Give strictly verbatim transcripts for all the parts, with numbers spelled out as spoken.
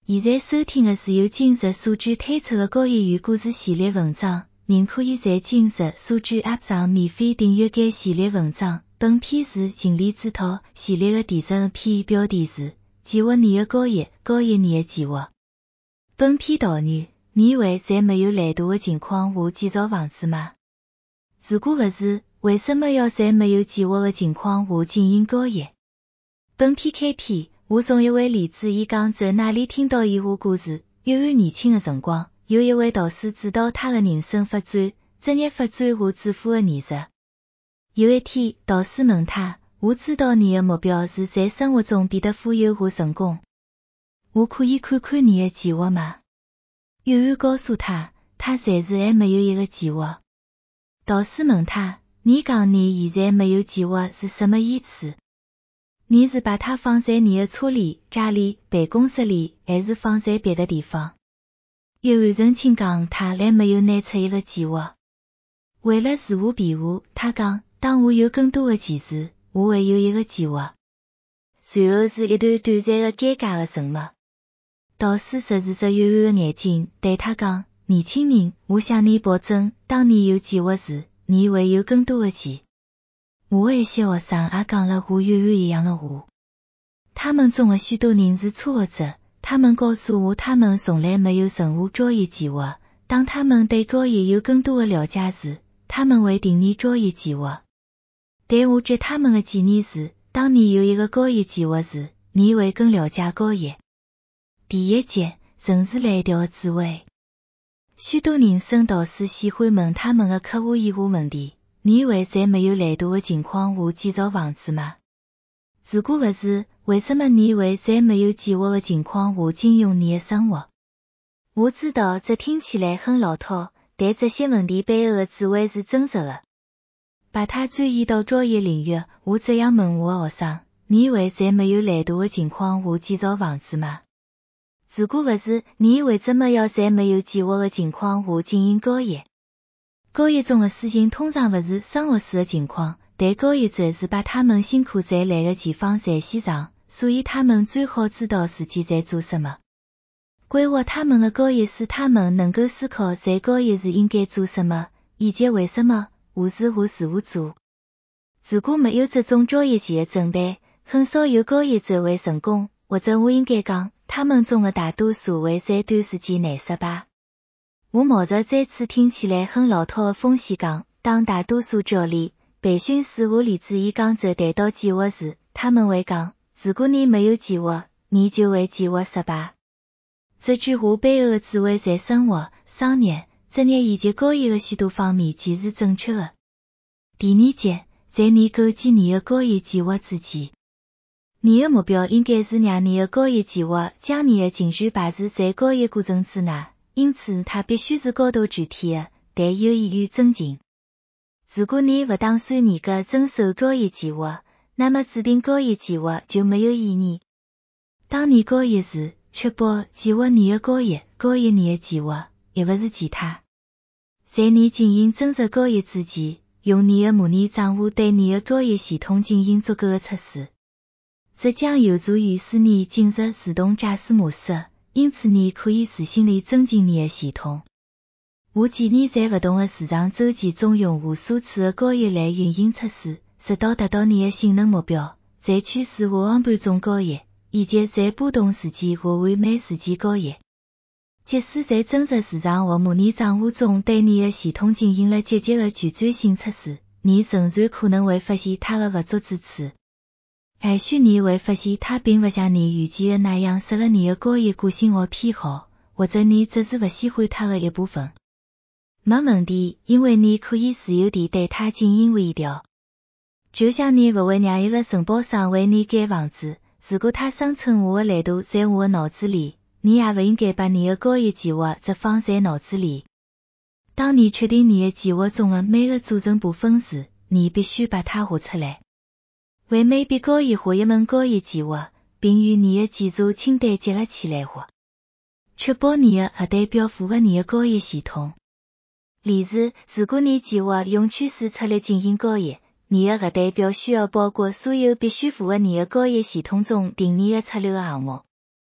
现在收听的是由今日所知推出的高一语故事系列文章，您可以在今日所知 App 上免费订阅该系列文章。本篇是情理之套系列的第十二篇，标题是计划你的高一，高一你的计划。本篇导语：你以为在没有懒惰的情况下建造房子吗？如果不是，为什么要在没有计划的情况下进行高一？本篇开篇，我从一位例子伊讲在哪里听到以下故事：约翰年轻的辰光，有一位导师指导他的人生发展、职业发展和致富的艺术。有一天，导师问他：我知道你的目标是在生活中变得富有和成功，我可以看看你的计划吗？约翰告诉他，他暂时还没有一个计划。导师问他：你讲你现在没有计划是什么意思？你是把它放在你的车里、家里、办公室里，还是放在别的地方？约翰澄清讲他还没有拿出一个计划。为了自我辩护，他讲，当我有更多的钱时，我会有一个计划。随后是一段短暂的尴尬的沉默。导师直视着约翰的眼睛，对他讲，年轻人，我向你保证，当你有计划时，你会有更多的钱。我的一些学生也讲了和约翰一样的话。他们中的许多人是初学者，他们告诉我他们从来没有任何交易计划。当他们对交易有更多的了解时，他们会订立交易计划。但我给他们的建议是，当你有一个交易计划时，你会更了解交易。第一节，城市蓝调的智慧。许多人生导师喜欢问他们的客户以下问题：你会在没有懒惰的情况下建造房子吗？如果不是，为什么你会在没有计划的情况下经营你的生活？我知道这听起来很老套，但这些问题背后的智慧是真实的。把它转移到交易领域，我这样问我的学生：你会在没有懒惰的情况下建造房子吗？如果不是，你为什么要在没有计划的情况下进行交易？交易中的事情通常不是生活式的情况，但交易者是把他们辛苦在来的钱放在线上，所以他们最好知道自己在做什么。规划他们的交易使他们能够思考在交易时应该做什么，以及为什么何时和如何做。如果没有这种交易前的准备，很少有交易者会成功，或者我应该讲，他们中的大多数会在短时间内失败。我冒着这次听起来很老套的风险讲，当大多数教练、培训师和例子演讲者谈到计划时，他们会讲，如果你没有计划，你就会计划失败。这句话背后的智慧在生活、商业、职业以及交易的许多方面其实正确的。第二节，在你构建你的交易计划之前，你的目标应该是让你的交易计划将你的情绪排除在交易过程之内，因此它必须是高度具体的，但有益于增进。如果你不打算严格遵守交易计划，那么制定交易计划就没有意义。当你交易时，确保计划你的交易，交易你的计划，而不是其他。在你进行真实交易之前，用你的模拟账户对你的交易系统进行足够的测试。这将有助于使你进入自动驾驶模式，因此你可以自信地增进你的系统。我建议在不同的市场周期中用无数次的交易来运行测试，直到达到你的性能目标。在趋势和横盘中交易，以及在波动时期和完美时期交易。即使在真实市场或模拟账户中对你的系统进行了积极的矩阵性测试，你仍然可能会发现它的不足之处。也许你会发现它并不像你预计的那样适合你的交易个性和偏好，或者你只是不喜欢它的一部分。没问题，因为你可以自由地对它进行微调。就像你不会让一个承包商为你盖房子，如果他生成我的蓝图在我的脑子里，你也不应该把你的交易计划只放在脑子里。当你确定你的计划中的每个组成部分时，你必须把它画出来。为每笔交易画一门交易计划，并与你的检查清单结合起来画。确保你的核对表符合你的交易系统。例如，如果你计划用趋势策略进行交易，你的核对表需要包括所有必须符合你的交易系统中定义的策略的项目。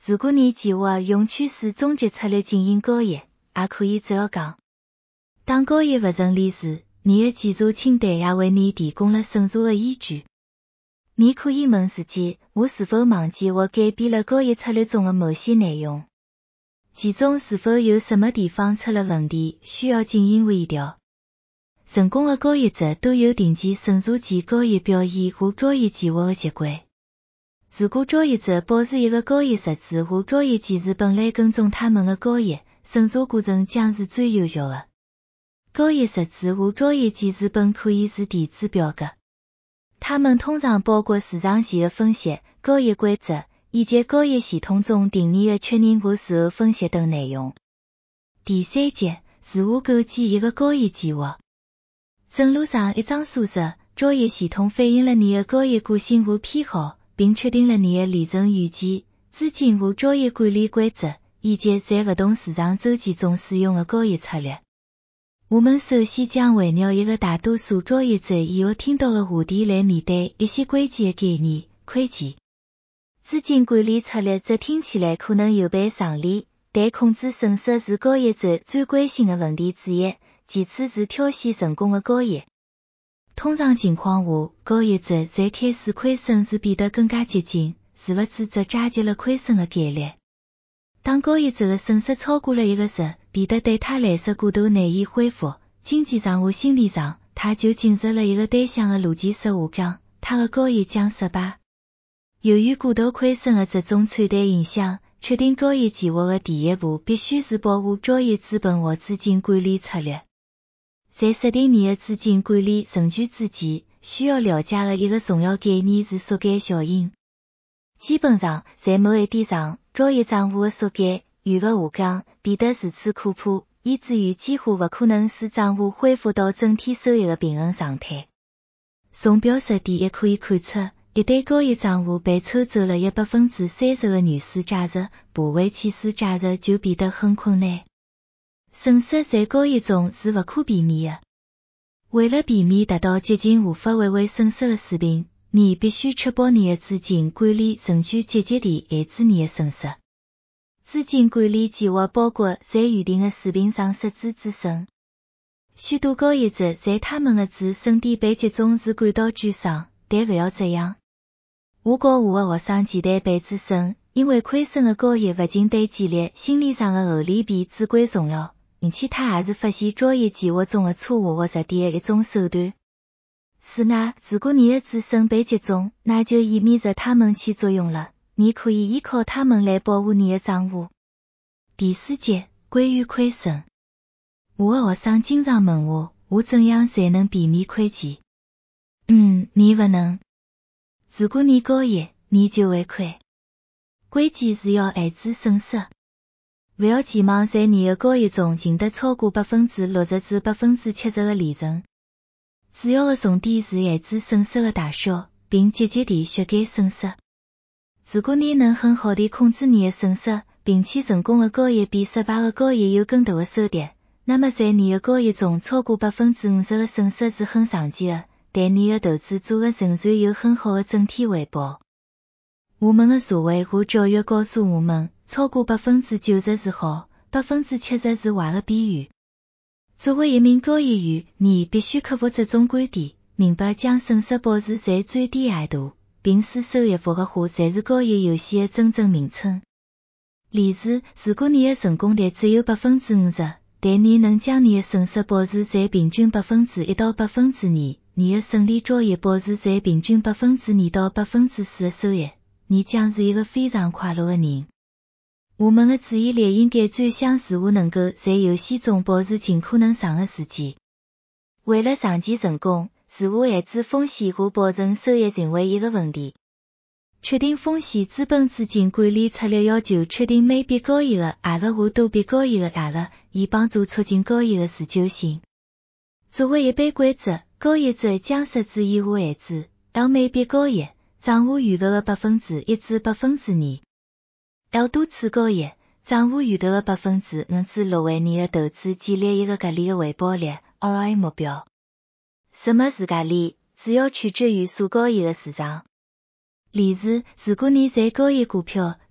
如果你计划用趋势总结策略经营交易，也可以这样讲。当交易不顺利时，你的计划清单也为你提供了审查的依据。你可以问自己，我是否忘记或改变了交易策略中的某些内容？其中是否有什么地方出了问题，需要进行微调？成功的交易者都有定期审查其交易表现和交易计划的结果。如果交易者保持一个交易实质和交易机制本来跟踪他们的交易，审查过程将是最有效的。交易实质和交易机制本可以是电子表格，它们通常包括市场前的分析、交易规则，以及交易系统中定义的确认和事后分析等内容。第三节，自我构建一个交易计划。正如上一章所述，交易系统反映了你的交易个性和偏好，并确定了你的利润预期、资金和交易管理规则，以及在不同市场周期中使用的交易策略。我们首先将围绕一个大多数交易者以后听到的话题来面对一些关键的概念，窥见。资金管理策略则听起来可能有悖常理，但控制损失是交易者最关心的问题之一，其次是挑选成功的交易。通常情况下，交易者在开始亏损时变得更加激进，是不是则加剧了亏损的概率。当交易者的损失超过了一个值，变得对他来说过度难以恢复，经济上和心理上，他就进入了一个单向的逻辑式下降，他的交易将失败。由于过度亏损的这种传导影响，确定交易计划的第一步必须是保护交易资本和资金管理策略。在设定你的资金管理程序之前，需要了解的一个重要概念是缩减效应。基本上，在某一点上，交易账户的缩减、余额下降变得如此可怕，以至于几乎不可能使账户恢复到整体收益的平衡状态。从表述点也可以看出，一旦交易账户被抽走了一百分之三十的原始价值，爬回起始价值就变得很困难。损失在交易中是不可避免的。为了避免达到接近无法挽回损失的水平，你必须确保你的资金管理程序积极地限制你的损失。资金管理计划包括在预定的水平上设置止损。许多交易者在他们的止损点被击中时感到沮丧，但不要这样。我和我的学生期待被止损，因为亏损的交易不仅对建立心理上的后利比至关重要，而且它也是发现交易计划中的错误或弱点的一种手段。此外，如果你的止损被击中，那就意味着它们起作用了，你可以依靠它们来保护你的账户。第四节，关于亏损。我的学生经常问我，我怎样才能避免亏钱？嗯，你不能。如果你交易，你就会亏。关键是要限制损失。不要期望在你的交易中赢得超过百分之六十至百分之七十的利润。主要的重点是限制损失的大小，并积极地削减损失。如果你能很好地控制你的损失，并且成功的交易比失败的交易有更大的收益，那么在你的交易中超过百分之五十的损失是很常见的，但你的投资组合仍然有很好的整体回报。我们的社会和教育告诉我们，超过百分之九十是好，百分之七十是坏的比喻。作为一名交易员，你必须克服这种观点，明白将损失保持在最低限度，并使收益复合化才是交易游戏的真正名称。例如，如果你的成功率只有百分之五十，但你能将你的损失保持在平均百分之一到百分之二，你的胜利交易保持在平均百分之二到百分之四的收益，你将是一个非常快乐的人。我们的注意力应该转向如何能够在游戏中保持尽可能长的时间。为了长期成功，如何限制风险和保证收益成为一个问题。确定风险资本资金管理策略要求确定每笔交易的额和多笔交易的额，以帮助促进交易的持久性。作为一般规则，交易者将设置以下限制：L 每笔交易账户余额的百分之一至百分之二。L 多次交易账户余额的百分之五至六为你的投资建立一个合理的回报率 R O I 目标。什么是合理？主要取决于所交易的市场。例如，如果你在交易股票，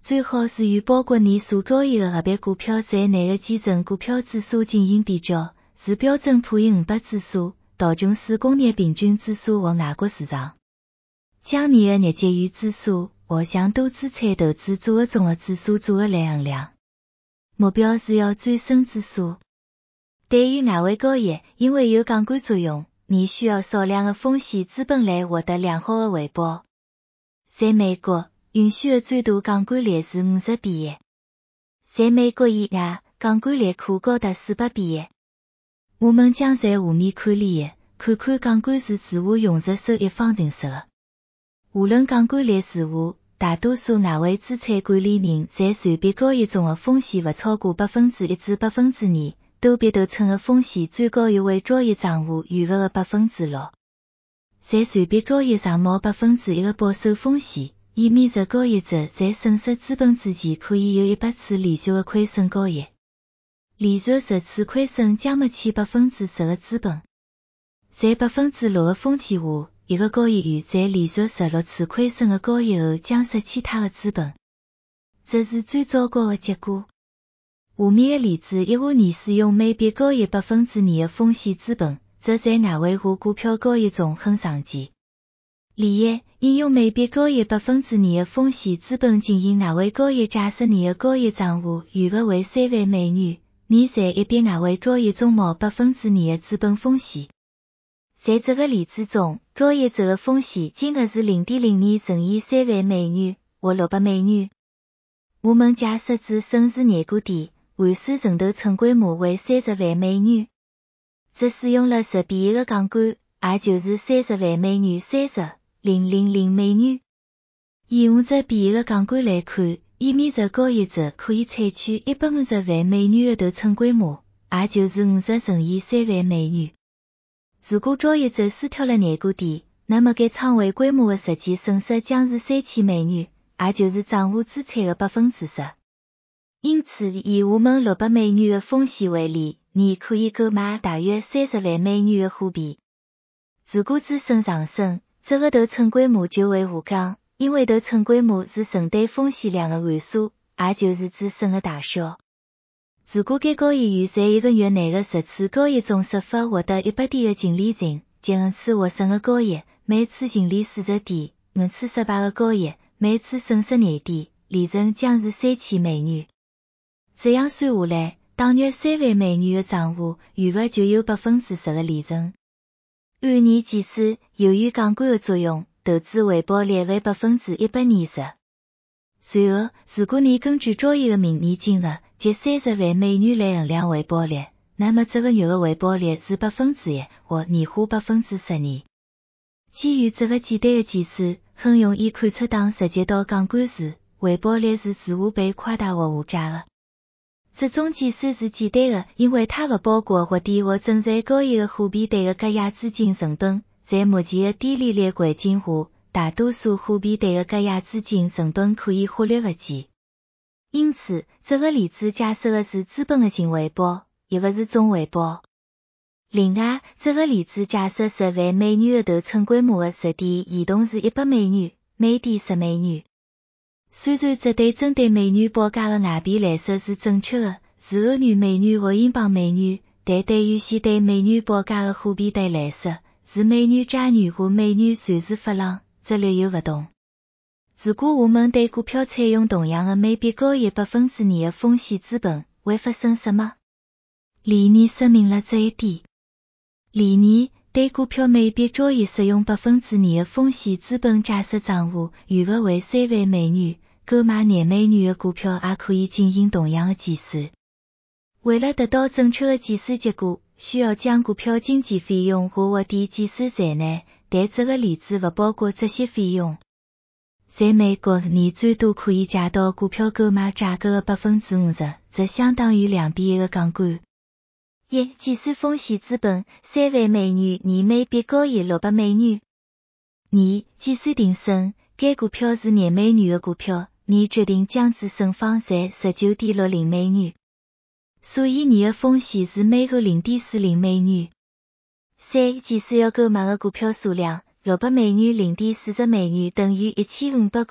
最好是与包括你所交易的合别股票在内的基准股票指数进行比较，是标准普尔五百指数、道琼斯工业平均指数和外国市场。将你的日结余指数和向多资产投资组合中的指数组合来衡量。目标是要转升指数。对于外围交易，因为有杠杆作用，你需要少量的风险资本来获得良好的回报。在美国，允许的最大杠杆率是五十比一。在美国以外，杠杆率可高达四百比一。我们将在下面看例，看看杠杆是如何用作收益方程式的。无论杠杆率如何，大多数外围资产管理人在随便交易中的风险不超过百分之一至百分之二，都别头称的风险最高优惠交易账户余额的百分之六。在随便交易上冒百分之一的保守风险，意味着交易者在损失资本之前可以有一百次连续的亏损交易。连续十次亏损将没欠百分之十的资本。在百分之六的风险下，一个交易员在连续十六次亏损的交易后将失去他的资本。这是最糟糕的结果。下面的例子一下你使用每笔交易百分之二的风险资本，这在外围化股票交易中很常见。例一，应用每笔交易百分之二的风险资本进行外围交易，假设你的交易账户余额为三万美元，你在一笔外围交易中冒百分之二的资本风险。在这个例子中，交易者的风险金额是 零点零二 乘以三万美元或六百美元。我们假设至省时廿个点，换算成头寸规模为三十万美元。这使用了十比一的杠杆，也就是三十万美元三十零零零美元。以五十比一的杠杆来看，意味着交易者可以采取一百五十万美元的头寸规模，也就是五十乘以三万美元。如果交易者输掉了廿个点，那么该仓位规模的实际损失将是三千美元，也就是账户资产的百分之十。因此，以我们六百美元的风险为例，你可以购买大约三十万美元的货币。如果止损上升，这个头寸规模就会下降，因为头寸规模是承担风险量的函数，也就是止损的大小。如果该交易员在一个月内的十次交易中设法获得一百点的净利润，即五次获胜的交易，每次净利四十点，五次失败的交易，每次损失廿点，利润将是三千美元。这样算下来，大约三万美元的账户余额就有百分之十的利润。按年计算，由于杠杆的作用，投资回报率为百分之一百二十。随后，如果你根据交易的名义金额，即三十万美元来衡量回报率，那么这个月的回报率是百分之一或年化百分之十二。基于这个简单的计算，很容易看出当涉及到杠杆时，回报率是如何被夸大或误假的。这种计算是简单的，因为它不包括或低或正在交易的货币对的质押资金成本。在目前的低利率环境下，大多数货币对的质押资金成本可以忽略不计。因此，这个例子假设的是资本的净回报，而不是总回报。另外，这个例子假设十万美元的头寸规模的实点移动是一百美元，每点十美元。虽然这对针对美元报价的外币来说是正确的，是欧元美元或英镑美元，但对于现对美元报价的货币对来说，是美元加元或美元随时发行，这略有不同。如果我们对股票采用同样的每笔交易百分之二的风险资本，会发生什么？例二说明了这一点。例二，对股票每笔交易使用百分之二的风险资本，假设账户余额为三万美元，购买廿美元的股票也可以进行同样的计算。为了得到正确的计算结果，需要将股票经纪费用和获点计算在内，但这个例子不包括这些费用。在美国，你最多可以加到股票购买价格的百分之五十，这相当于两比一的杠杆。一、计算风险资本三万美元，年每笔交易六百美元。二、计算定损，该股票是廿美元的股票，你决定将止损放在 十九点六零美元。所以你的风险是每个 零点四零美元。三、计算要购买的股票数量，六百美元 零点四十美元等于一千五百个，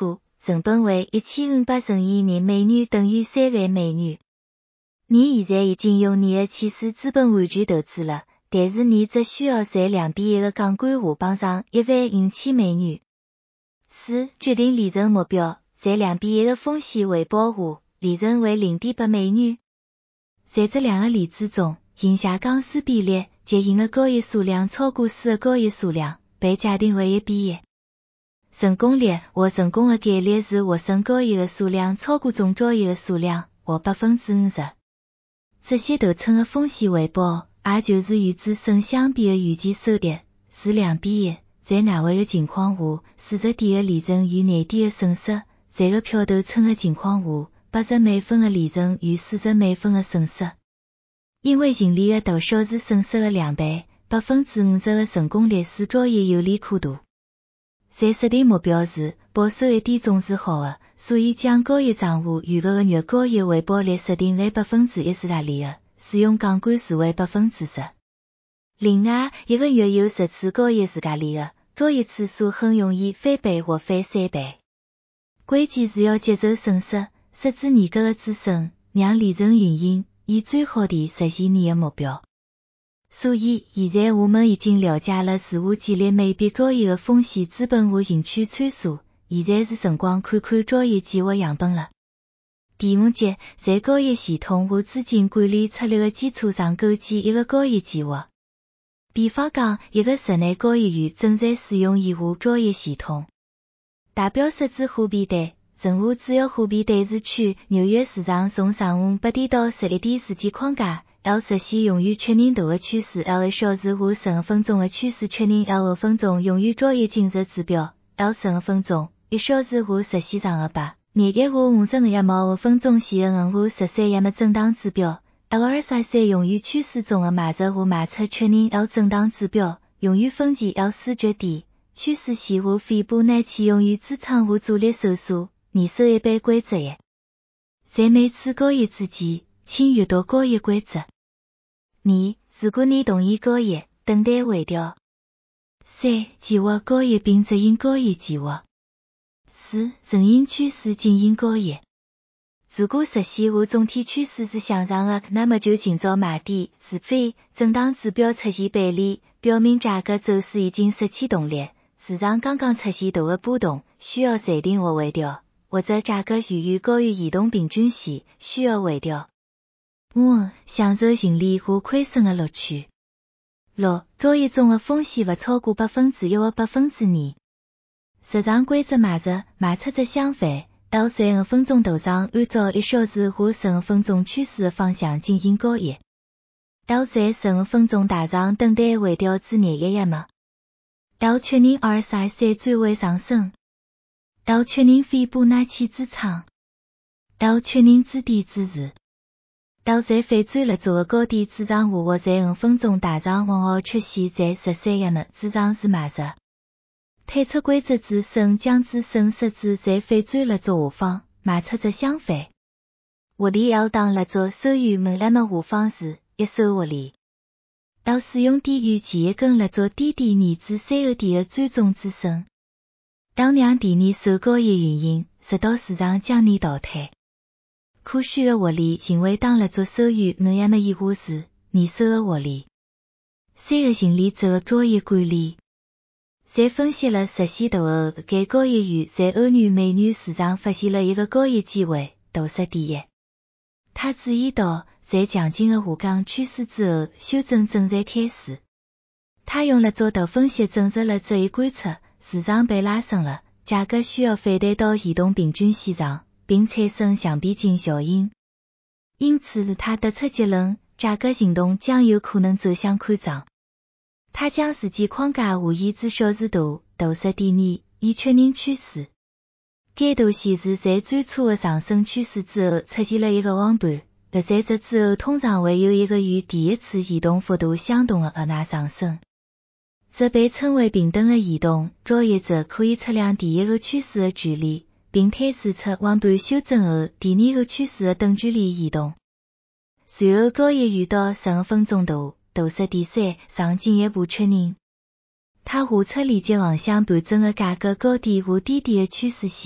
成本为一千五百乘以人美元等于三万美元。你现在已经用你的起始资本完全投资了，但是你只需要赚两比一个杠杆下帮上一万五千美元。四、决定利润目标，在两比一个风险回报下，利润为 零点八美元。在这两个例子中，赢下杠杆比例即赢的交易数量超过输的交易数量，被假定为一比一。成功率或成功的概率是获胜交易的数量超过总交易的数量，或 百分之五十。这些头称的风险回报，也就是与止损相比的预期收益，是两比一。在外围的情况下，四十点的利润与廿点的损失；在个票头称的情况下，八十美分的利润与四十美分的损失。因为盈利的大小是损失的两倍，百分之五十的成功率使交易有利可图。在设定目标时，保守一点总是好的，所以将交易账户预测的月交易回报率设定为百分之一是合理的，使用杠杆视为百分之十。另外，一个月有十次交易是合理的，交易次数很容易翻倍或翻三倍。关键是要接受损失，设置严格的止损，让利润运行，以最好地实现你的目标。所以，现在我们已经了解了如何建立每笔交易的风险资本和赢取参数，现在是辰光看看交易计划样本了。第五节，在交易系统和资金管理策略的基础上构建一个交易计划。比方讲，一个室内交易员正在使用以下交易系统：代表设置货币对，任何主要货币对视区，纽约市场从上午八点到十一点时间框架。L 实现用于确认大的趋势 L 一小时或十五分钟的趋势确认 L 五分钟用于交易净值指标 L 十五分钟一小时或实现上个八廿一或五十五一毛五分钟线的五或十三一的震荡指标 L 二十三用于趋势中的买入或卖出确认 L 震荡指标用于分级 L 四绝对趋势线或斐波那契用于支撑或阻力收缩你手一般规则一。在每次交易之前，请阅读交易规则。二、如果你同意交易，等待回调。三、计划交易并执行交易计划。四、顺应趋势进行交易。如果实现或总体趋势是向上的，那么就尽早买点，除非震荡指标出现背离，表明价格走势已经失去动力，市场刚刚出现大的波动，需要暂停或回调，或者价格远远高于移动平均线，需要回调。五、享受盈利或亏损的乐趣。六、交易中的风险不超过百分之一或百分之二。市场规则买入、卖出则相反。L 在五分钟头上按照一小时或十五分钟趋势的方向进行交易。L 在十五分钟大上等待回调至廿一一码。L 确认 R S I 三转为上升。L 确认斐波那契支撑。L 确认支点支持。L 在反转了做的高点支撑下或在五分钟大上往后出现在十三一码支撑是买入。退出规则止损将止损设置在反转了做下方，卖出则相反。获利 L 当了做收于每 M 下方时，一手获利。L 使用低于前一根了做低点二至三个点的追踪止损。L 让第二手交易运行，直到市场将你淘汰。可选的获利行为当了做收于每 M 以下时，二手的获利。三个盈利者的交易管理。在分析了实现大后，该交易员在欧元美元市场发现了一个交易机会，大势第一。他注意到，在强劲的下降趋势之后，修正正在开始。他用了做大分析证实了这一观测，市场被拉升了，价格需要反弹到移动平均线上，并产生橡皮筋效应。因此，他得出结论，价格行动将有可能走向看涨。他将时间框架下移至小时图，大势点二，以确认趋势。该图显示在最初的上升趋势之后出现了一个黄盘，而在这之后通常会有一个与第一次移动幅度相同的额外上升。这被称为平等的移动，交易者可以测量第一个趋势的距离，并推算出黄盘修正后第二个趋势的等距离移动。随后交易遇到十五分钟图。大势第三，上进一步确认。他画出连接横向盘整的价格高点和低点的趋势线，并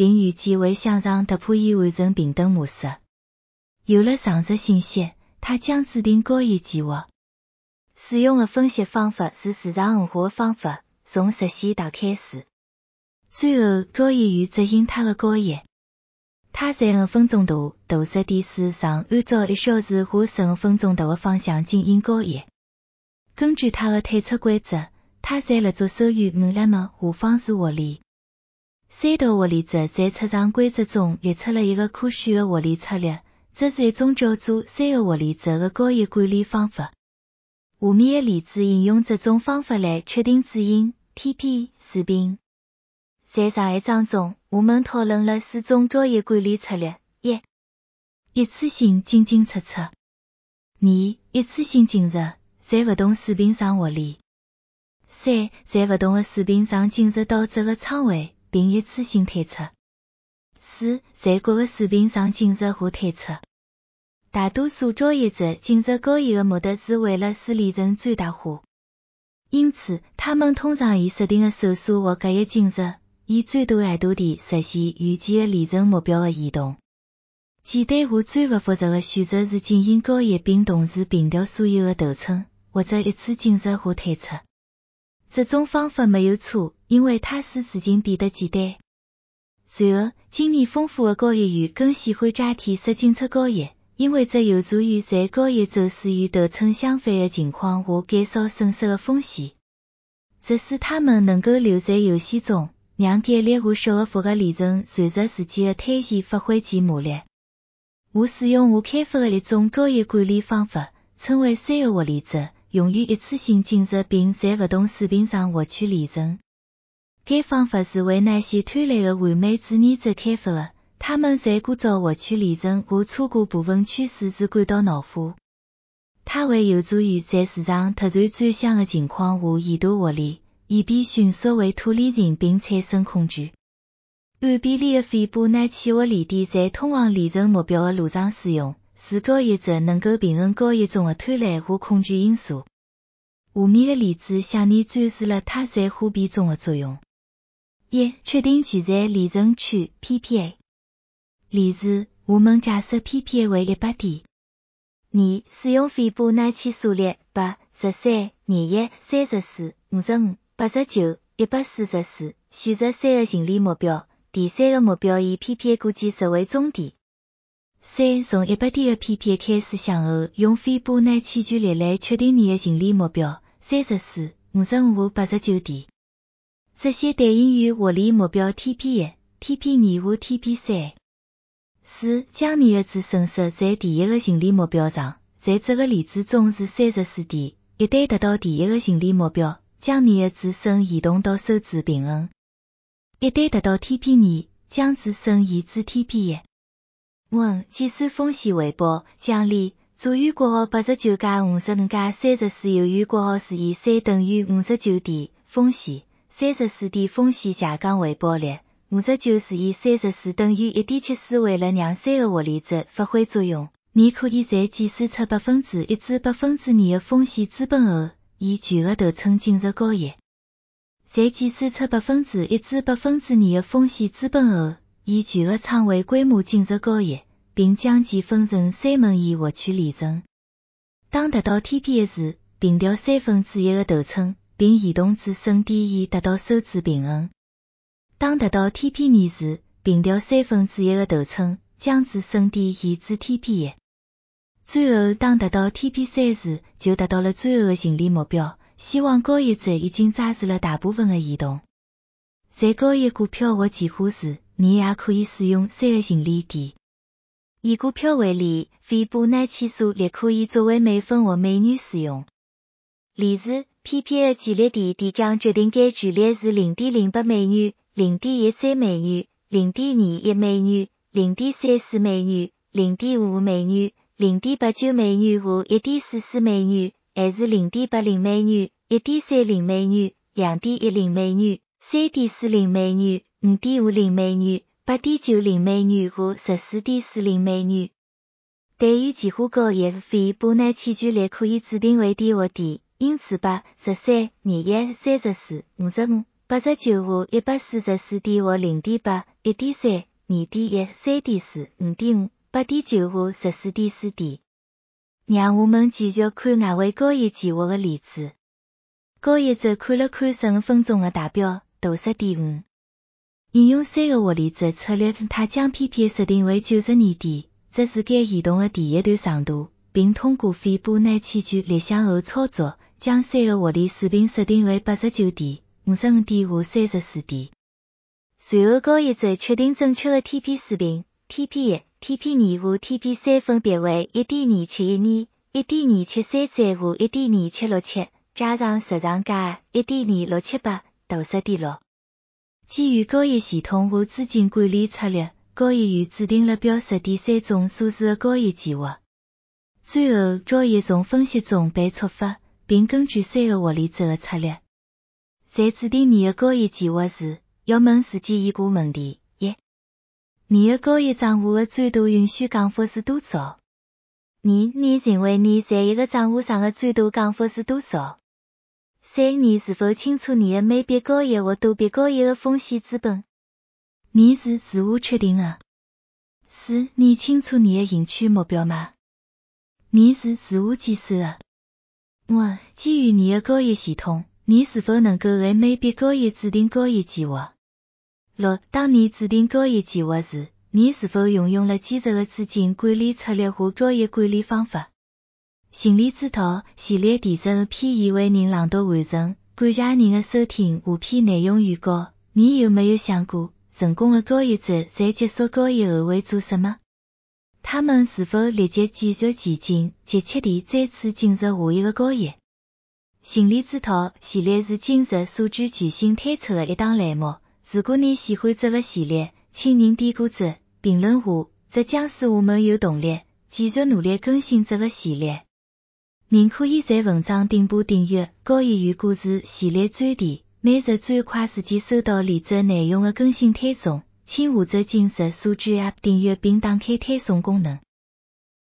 并预计为向上突破以完成平等模式。有了上述信息，他将制定交易计划。使用的分析方法是市场化的方法，从实现到开始。最后，交易员执行他的交易。他在五分钟图图示点四上按照一小时或十五分钟图的方向进行交易。根据他的推测规则，他在立足收益五 M 下方式获利。三道获利值在出场规则中列出了一个可选的获利策略，这是一种叫做三个获利值的交易管理方法。下面的例子引用这种方法来确定止盈 T P 水平。在上一章中，我们讨论了四种交易管理策略：一、一次性进进出出；二、一次性进入，在不同水平上获利；三、在不同的水平上进入到这个仓位，并一次性退出；四、在各个水平上进入或退出。大多数交易者进入交易的目的是为了使利润最大化，因此他们通常以设定的手数或隔夜进入，以最大限度地实现预计的利润目标的移动。简单或最不复杂的选择是进行交易并同时平调所有的头寸，或者一次进入或退出。这种方法没有错，因为它使事情变得简单。然而，经验丰富的交易员更喜欢加提式进出交易，因为这有助于在交易走势与头寸相反的情况下减少损失的风险。这使他们能够留在游戏中，让概率和小额复合利润随着时间的推移发挥其魔力。我使用我开发的一种交易管理方法，称为三个获利值，用于一次性进入并在不同水平上获取利润。该方法是为那些贪婪的完美主义者开发的，他们在过早获取利润或错过部分趋势时感到恼火。它会有助于在市场突然转向的情况下延大获利，以便迅速为脱利润并产生恐惧。按比例的斐波那契获利点在通往利润目标的路上使用，使交易者能够平衡交易中的贪婪和恐惧因素。下面的例子向你展示了它在货币中的作用。一、确定全站利润区 P P A。例如，我们假设 P P A 为一百点。二、使用斐波那契数列八、十三、廿一、三十四、五十五、八十九、一百四十四，选择三个盈利目标，第三个目标以 P P A 估计设为终点。三、从一百点的 P P A 开始向后，用斐波那契矩列来确定你的盈利目标，三十四、五十五和八十九点。这些对应于获利目标 T P 一、T P 二和 T P 三。四、将你的子损失在第一个盈利目标上，在这个例子中是三十四点。一旦达到第一个盈利目标，将你的止损移动到收支平衡。一旦达到 T P 二，将止损移至 T P 一。问：计算风险回报奖励左于括号八十九加五十五加三十四右于括号除以三等于五十九点风险，三十四点风险下降回报率，五十九除以三十四等于 一点七四。为了让三个获利值发挥作用，你可以在计算出百分之一至百分之二的风险资本后，以全额头寸进入交易。在计算出百分之一至百分之二的风险资本后，以全额仓位规模进入交易，并将其分成三门以获取利润。当达到 T P 一时，平调三分之一的头寸，并移动至损点以达到收支平衡。当达到 T P 二时，平调三分之一的头寸，将至损点移至 T P 一。最后当达到 T P 三时，就达到了最后的盈利目标。希望交易者已经抓住了大部分的移动。在交易股票或期货时，你也可以使用三个盈利点。以股票为例，斐波那契数列可以作为每分或每元使用。例如 P P A 的建立点点将决定该距离是 零点零八美元、零点一三美元、零点二一美元、零点三四美元、零点五五美元、零点八九美元和 一点四四美元，还是 零点八零美元、一点三零美元、两点一零美元、三点四零美元、五点五零美元、八点九零美元和十四点四零美元。对于期货交易，斐波那契矩列可以指定为点或点，因此八、十三、廿一、三十四、五十五、 八十九户一百四十四点或零点八、一点三、二点一、三点四、五点五、八点九户十四点四点。让我们继续看外围交易计划的例子。交易者看了看十五分钟的大表，大十点五。应用三个获利者策略，他将 P P 设定为九十二点，这是该移动的第一段长度，并通过非波内器具立向后操作，将三个获利水平设定为八十九点、五十五点和三十四点。随后交易者确定正确的 T P 水平 T P 一、T P 二和 T P 三分别为 一点二七一二、一点二七三三和 一点二七六七，加上实场价 一点二六七八，大十点六。基于交易系统和资金管理策略，交易员制定了表十点三种数字的交易计划。最后，交易从分析中被触发，并根据三个获利者的策略。在制定你的交易计划时，要问自己一个问题：一、你的交易账户的最大允许降幅是多少？二、你认为你在一个账户上的最大降幅是多少？三、你是否清楚你的每笔交易或多笔交易的风险资本？你是自我确定的。四、你清楚你的营区目标吗？你是自我计算的。五、基于你的交易系统，你是否能够为每笔交易制定交易计划？六、当你制定交易计划时，你是否运用了基础的资金管理策略和交易管理方法？心理指导系列第十二篇已为您朗读完成，感谢您的收听。下篇内容预告：你有没有想过，成功的交易者在结束交易后会做什么？他们是否立即继续前进，急切地再次进入下一个交易？心理指导系列是今日数据巨星推出的一档栏目。如果你喜欢这个系列，请您点个赞、评论下，这将使我们有动力继续努力更新这个系列。您可以在文章顶部订阅交易员故事系列专题，每日最快时间收到例子内容的更新推送，请或者进入数据 App 订阅并打开推送功能。